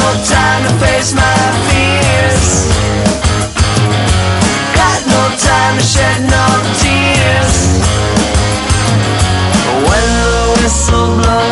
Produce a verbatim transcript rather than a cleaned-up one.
no time to face my fears. Got no time to shed no tears. When the whistle blows